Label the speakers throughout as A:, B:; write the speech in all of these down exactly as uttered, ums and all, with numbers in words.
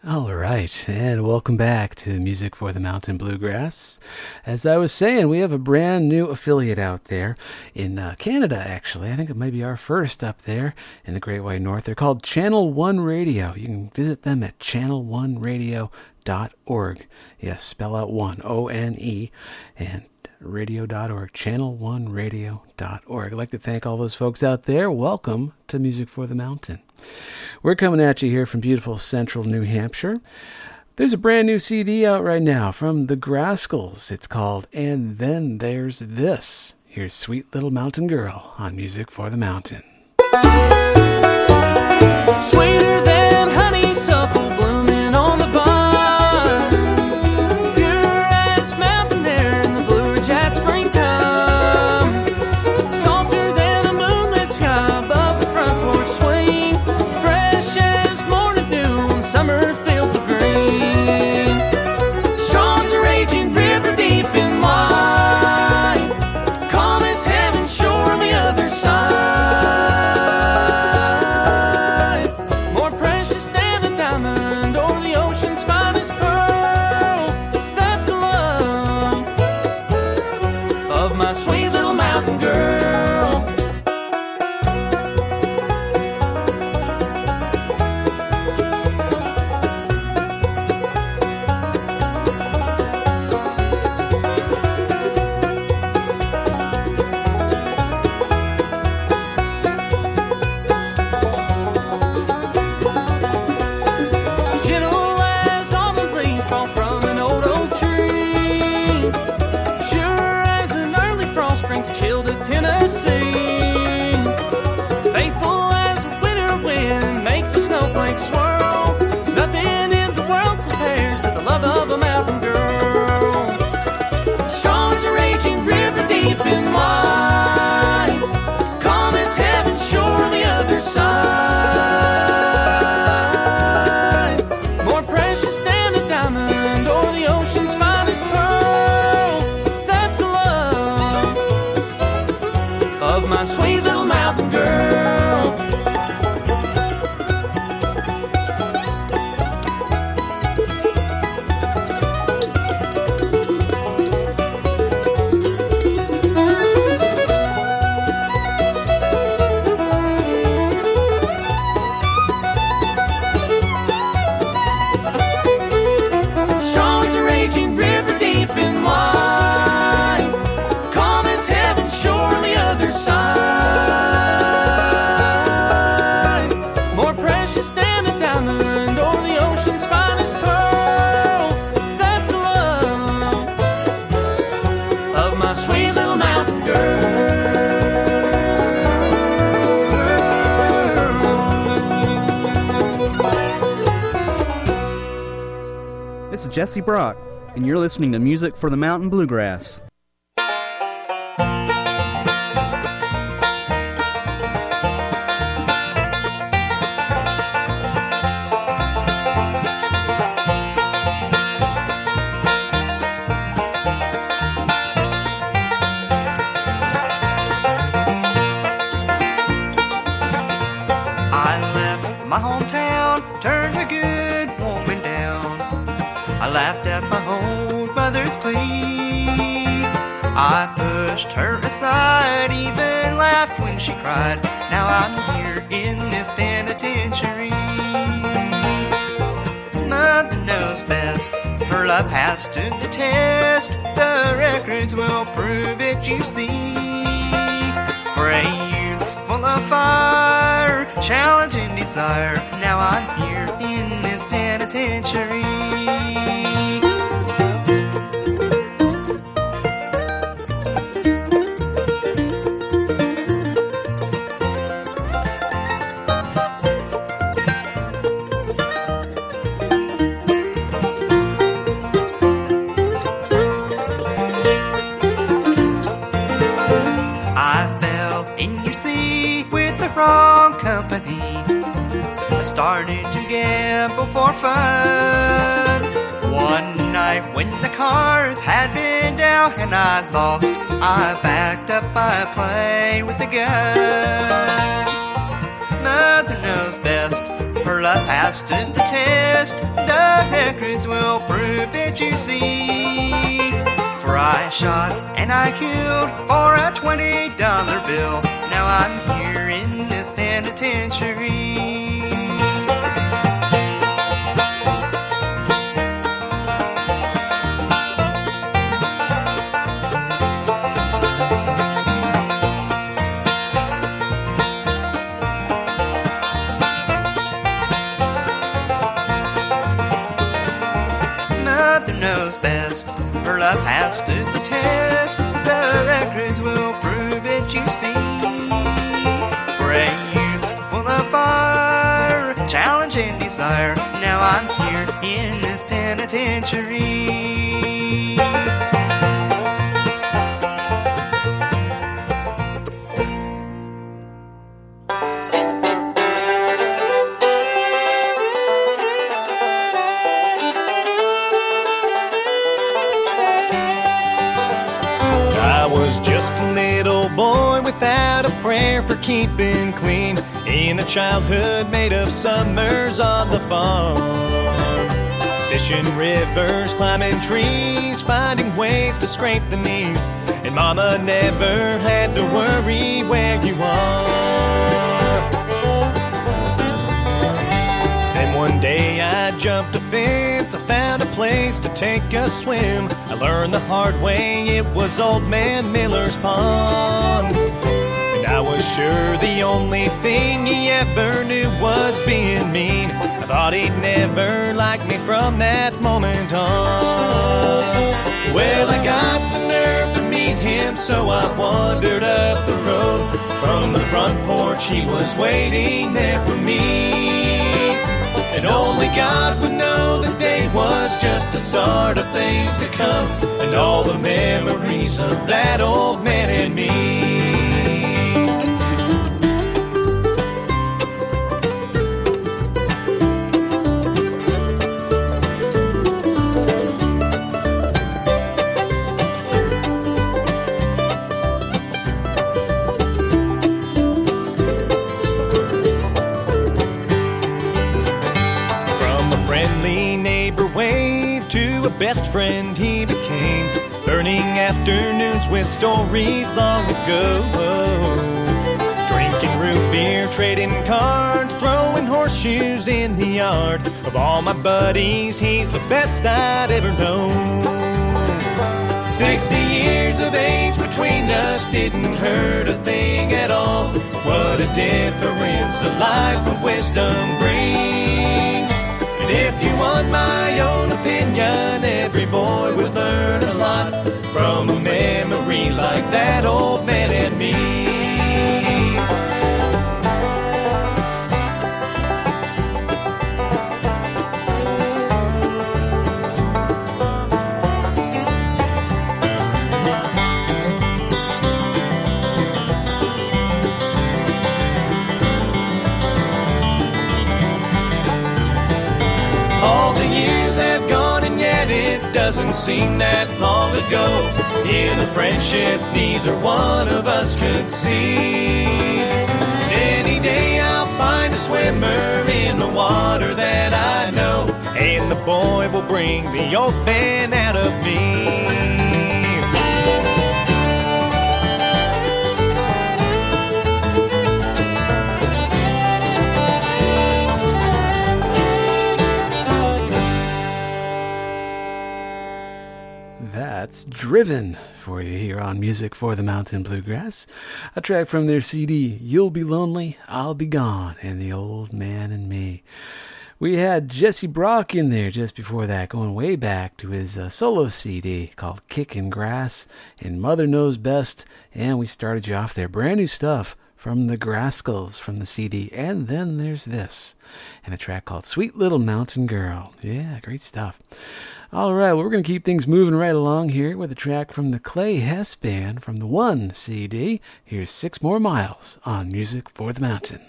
A: All right, and welcome back to Music for the Mountain Bluegrass. As I was saying, we have a brand new affiliate out there in uh, Canada, actually. I think it might be our first up there in the Great White North. They're called Channel One Radio. You can visit them at channel one radio dot org. Yes, spell out one, O N E, and radio dot org, channel one radio dot org. I'd like to thank all those folks out there. Welcome to Music for the Mountain. We're coming at you here from beautiful central New Hampshire. There's a brand new C D out right now from the Grascals. It's called And Then There's This. Here's Sweet Little Mountain Girl on Music for the Mountain.
B: Sweeter than honeysuckle blooming on the vine, pure as mountain air in the blue ridge at springtime, softer than a moonlit sky above the front porch swing, fresh as morning dew in summer fields of green. Strong's a raging river deep and wide, calm as heaven shore on the other side. Sweet little mountain girl. Gentle as almond leaves fall from an old oak tree, to chill to Tennessee. Faithful as a winter wind makes a snowflake swirl. Nothing in the world compares to the love of a mountain girl. Strong as a raging river deep and wide, calm as heaven shore on the other side. More precious than a diamond or the ocean's finest pearl. That's the love of my sweet little mountain girl. Strong as a raging river deep and wide, calm as heaven shore on the other side. More precious than a diamond or the ocean's finest pearl. That's the love of my sweet little mountain girl.
C: This is Jesse Brock, and you're listening to Music for the Mountain Bluegrass.
D: My hometown turned a good woman down. I laughed at my old mother's plea. I pushed her aside, even laughed when she cried. Now I'm here in this penitentiary. Mother knows best, her love has stood the test. The records will prove it, you see. For a youth's full of fire, challenge and desire, now I'm here in this penitentiary. Wrong company, I started to gamble for fun. One night when the cards had been dealt and I'd lost, I backed up, I play with the gun. Mother knows best, her love has stood the test. The records will prove it, you see. For I shot and I killed for a twenty dollar bill. Now I'm here in this penitentiary. Knows best, her love has stood the test. The records will prove it, you see. For a youth full of fire, challenge and desire, now I'm here in this penitentiary.
E: Just a little boy without a prayer for keeping clean, in a childhood made of summers on the farm. Fishing rivers, climbing trees, finding ways to scrape the knees, and Mama never had to worry where you are. Then one day I jumped a fence, I found a place to take a swim. I learned the hard way, it was Old Man Miller's pond. And I was sure the only thing he ever knew was being mean. I thought he'd never like me from that moment on. Well, I got the nerve to meet him, so I wandered up the road. From the front porch he was waiting there for me. And only God would know the day was just the start of things to come, and all the memories of that old man and me. Best friend he became, burning afternoons with stories long ago. Drinking root beer, trading cards, throwing horseshoes in the yard. Of all my buddies, he's the best I'd ever known. Sixty years of age between us didn't hurt a thing at all. What a difference a life of wisdom brings. And if you want my own opinion, every boy would learn a lot from a memory like that old man and me. All the years have gone and yet it doesn't seem that long ago. In a friendship neither one of us could see. And any day I'll find a swimmer in the water that I know, and the boy will bring the old man out of me.
A: That's Driven for you here on Music for the Mountain Bluegrass, a track from their C D, You'll Be Lonely, I'll Be Gone, and The Old Man and Me. We had Jesse Brock in there just before that, going way back to his uh, solo C D called Kickin' Grass and Mother Knows Best, and we started you off there. Brand new stuff from the Grascals from the C D, and then there's this, and a track called Sweet Little Mountain Girl. Yeah, great stuff. All right, well, we're going to keep things moving right along here with a track from the Clay Hess Band from the One C D. Here's Six More Miles on Music for the Mountain.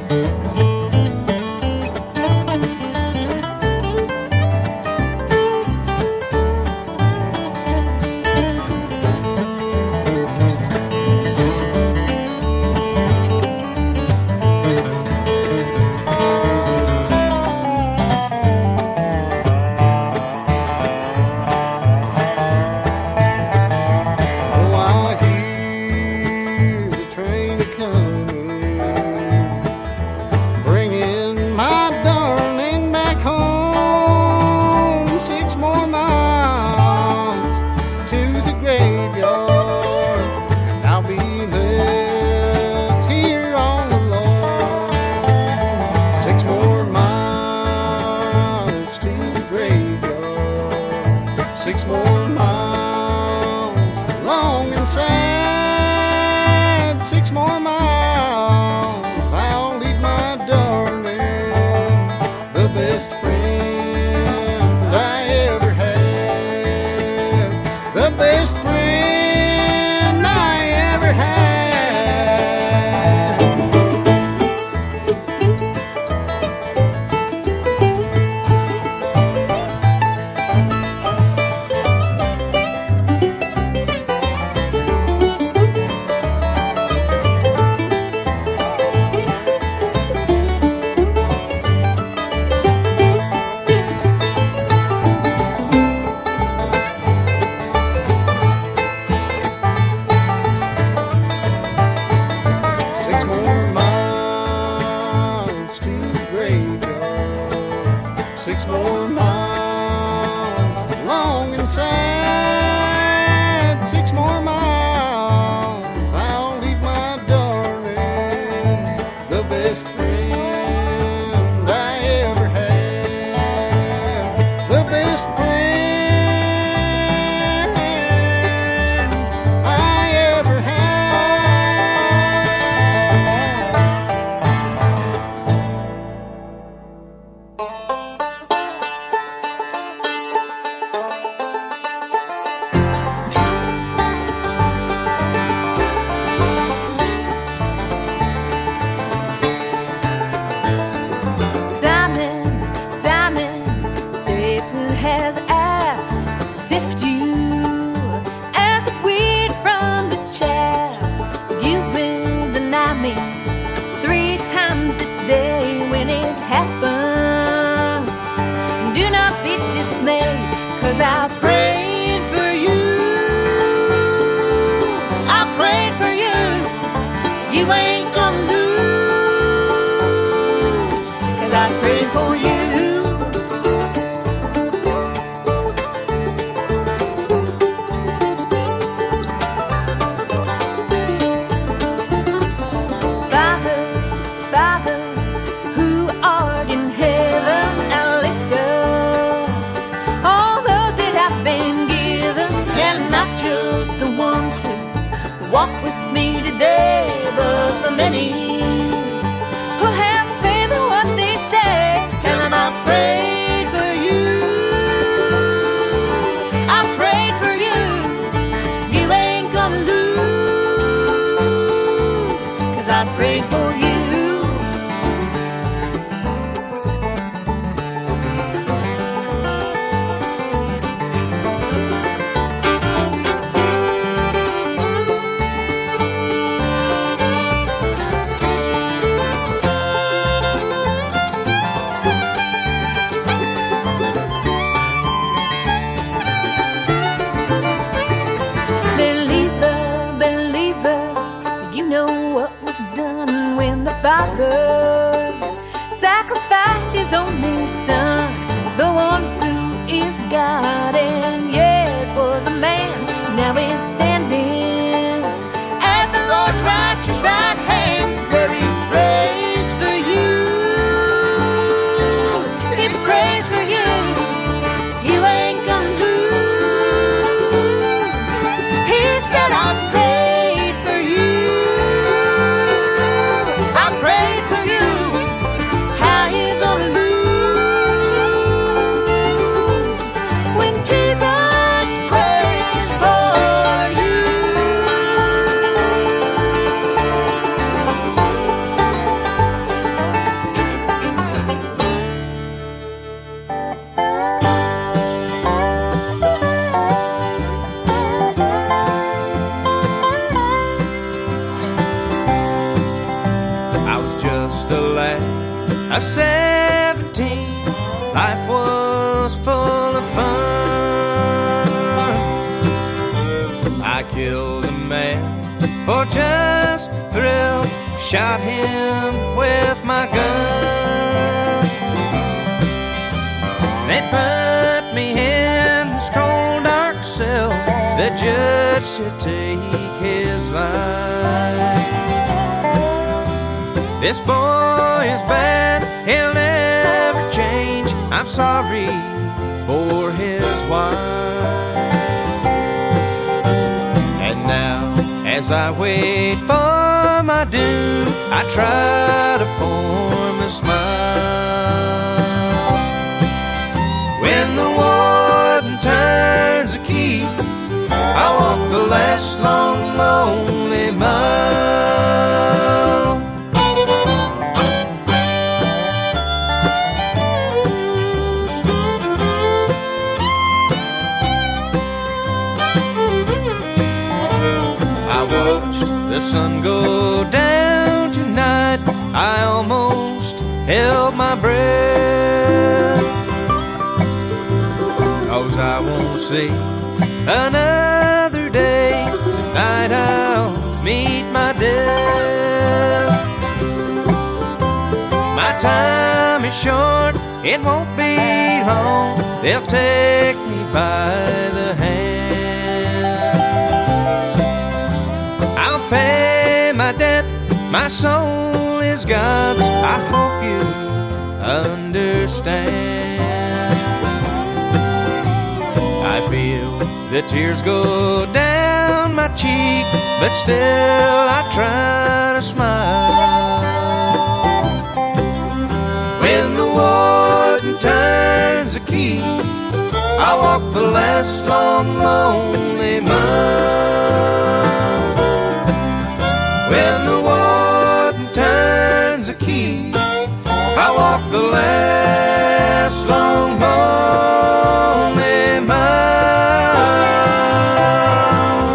F: I prayed for you. How you gonna lose?
D: a lad of seventeen. Life was full of fun. I killed a man for just the thrill, shot him with my gun. They put me in this cold dark cell. The judge said take his life. This boy is bad, he'll never change. I'm sorry for his wife. And now, as I wait for my doom, I try to form a smile. When the warden turns the key, I walk the last long, lonely mile. I watched the sun go down tonight. I almost held my breath, 'cause I won't see another day. Tonight I'll meet my death. My time is short, it won't be long. They'll take me by the hand. I'll pay my debt, my soul is God's. I hope you understand. I feel the tears go down my cheek, but still I try to smile. When the warden turns the key, I walk the last long, lonely mile. When the warden turns the key, I walk the last long, lonely mile.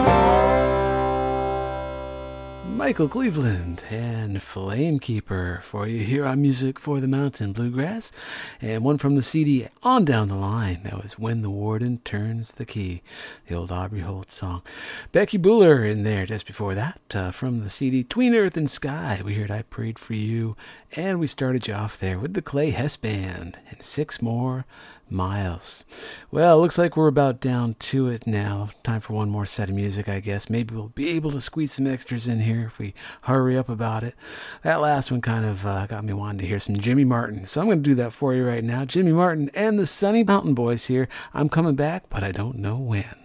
A: Michael Cleveland and Flamekeeper for you here on Music for the Mountain Bluegrass, and one from the C D on down the line. That was When the Warden Turns the Key, the old Aubrey Holt song. Becky Buller in there just before that, uh, from the C D Tween Earth and Sky. We heard I Prayed for You, and we started you off there with the Clay Hess Band and Six More Miles. Well, looks like we're about down to it now. Time for one more set of music, I guess. Maybe we'll be able to squeeze some extras in here if we hurry up about it. That last one kind of uh, got me wanting to hear some Jimmy Martin, so I'm going to do that for you right now. Jimmy Martin and the Sunny Mountain Boys here. I'm coming back, but I don't know when.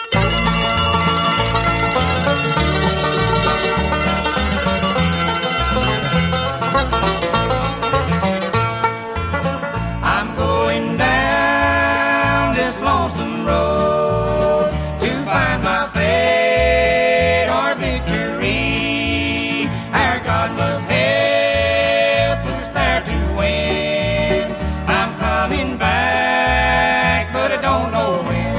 B: Lonesome road to find my fate or victory. Our God must help us there to win. I'm coming back, but I don't know when.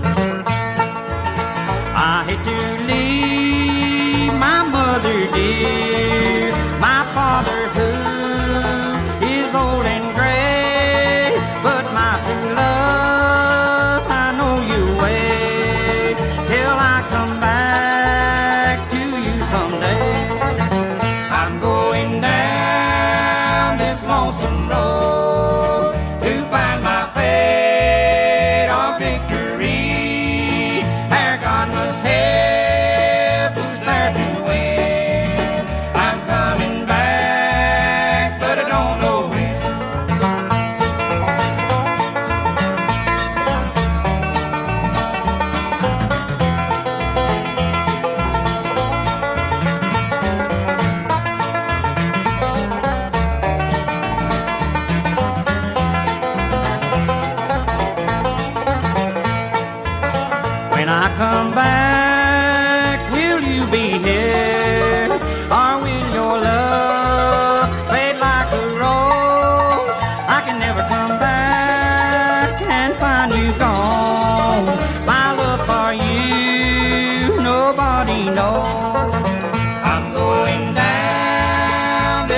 B: I hate to leave my mother dear, my father who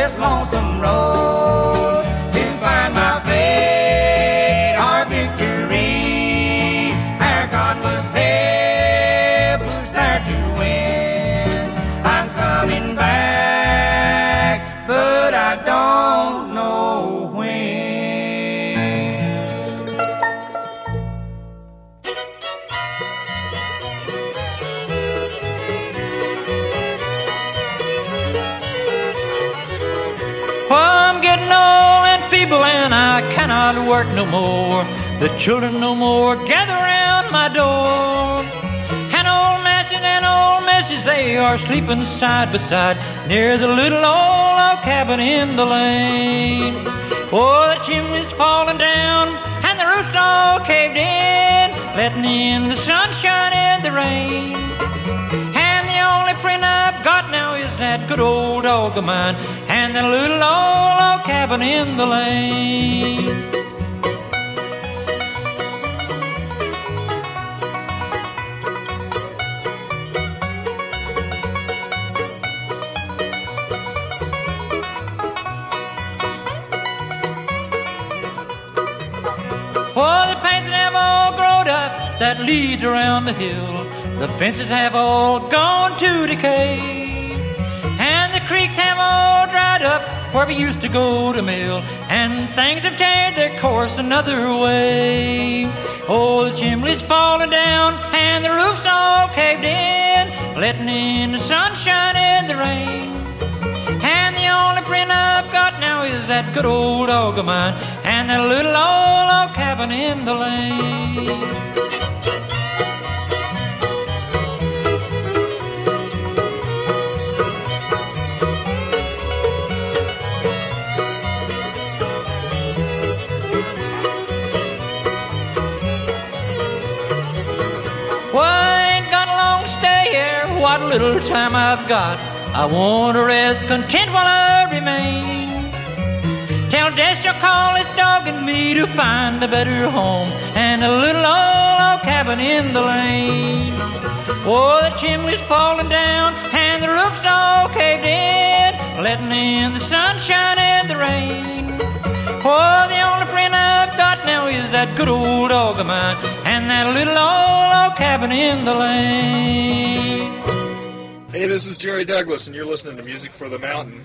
F: this lonesome road to find my fate or victory. Our God was there, who's there to win? I'm coming back, but I don't know when.
G: I'm getting old and feeble and I cannot work no more. The children no more gather round my door. And old Masses and old Misses, they are sleeping side by side near the little old log cabin in the lane. Oh, the chimney's falling down and the roof's all caved in, letting in the sunshine and the rain. And the only friend I've got now is that good old dog of mine and the little old log cabin in the lane. Oh, the paints have all grown up that leads around the hill. The fences have all gone to decay. And the creeks have all dried up where we used to go to mill. And things have changed their course another way. Oh, the chimney's falling down and the roof's all caved in, letting in the sunshine and the rain. And the only friend I've got now is that good old dog of mine and that little old log cabin in the lane. Well, I ain't got a long stay here, what little time I've got I want to rest content while I remain. Till death shall call his dog and me to find a better home and a little old log cabin in the lane. Oh, the chimney's falling down and the roof's all caved in, letting in the sunshine and the rain. Oh, the only friend I've got now is that good old dog of mine and that little old log cabin in the lane.
H: Hey, this is Jerry Douglas, and you're listening to Music for the Mountain.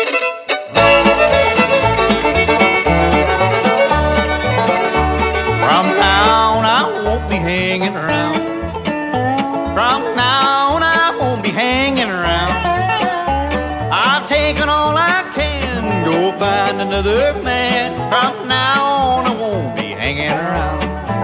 F: From now on, I won't be hanging around. From now on, I won't be hanging around. I've taken all I can, go find another man. From now on, I won't be hanging around.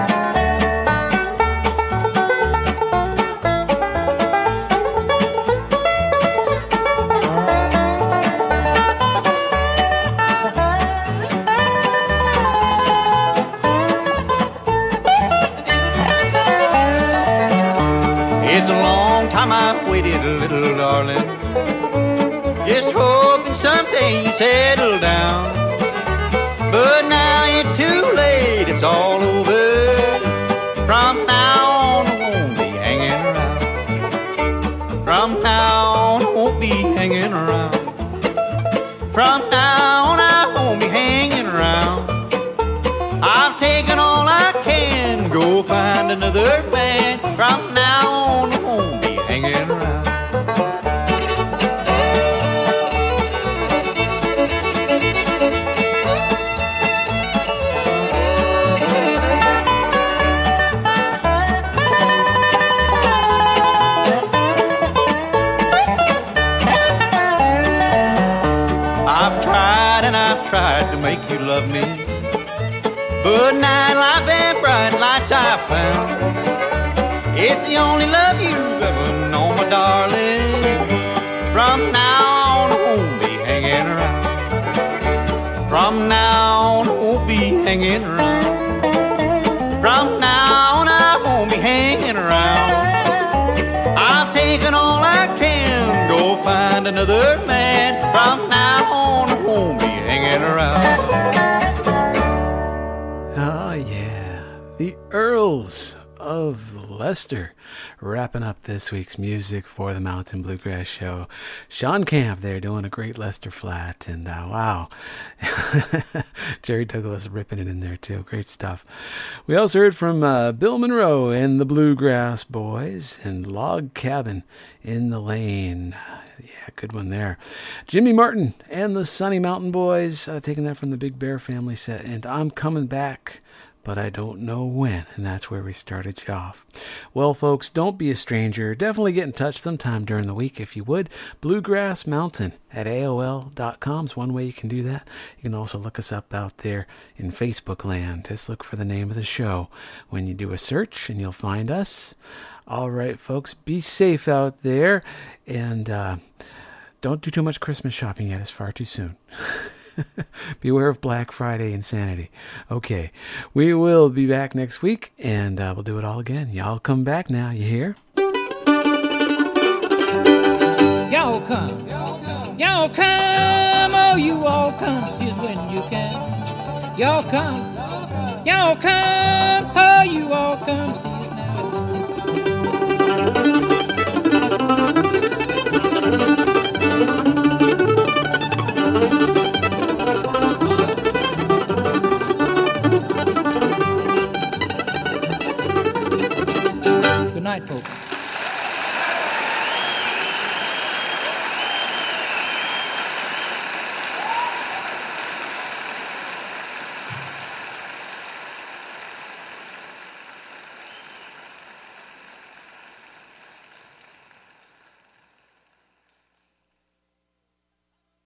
F: It's a long time I've waited, little darling, just hoping someday you'd settle down. But now it's too late, it's all over. From now on I won't be hanging around. From now on I won't be hanging around. From now on I won't be hanging around. I've taken all I can, go find another man. From now on I won't be hanging around. I've tried and I've tried to make you love me, but night life and bright lights I found. It's the only love you've ever known, my darling. From now on I won't be hanging around. From now on I won't be hanging around. From now on I won't be hanging around. I've taken all I can, go find another man. From now on I won't be hanging around.
A: Oh, yeah. The Earls of Lester, wrapping up this week's Music for the Mountain Bluegrass Show. Sean Camp there doing a great Lester flat, and uh, wow, Jerry Douglas ripping it in there too. Great stuff. We also heard from uh, Bill Monroe and the Bluegrass Boys and Log Cabin in the Lane. Yeah, good one there. Jimmy Martin and the Sunny Mountain Boys, uh, taking that from the Big Bear Family set. And I'm Coming Back, but I don't know when. And that's where we started you off. Well, folks, don't be a stranger. Definitely get in touch sometime during the week if you would. Bluegrass Mountain at A O L dot com is one way you can do that. You can also look us up out there in Facebook land. Just look for the name of the show. When you do a search, and you'll find us. All right, folks, be safe out there, and uh, don't do too much Christmas shopping yet. It's far too soon. Beware of Black Friday insanity. Okay, we will be back next week, and uh, we'll do it all again. Y'all come back now, you hear?
G: Y'all come, y'all come, oh, you all come, here's when you can. Y'all come, y'all come, oh, you all come,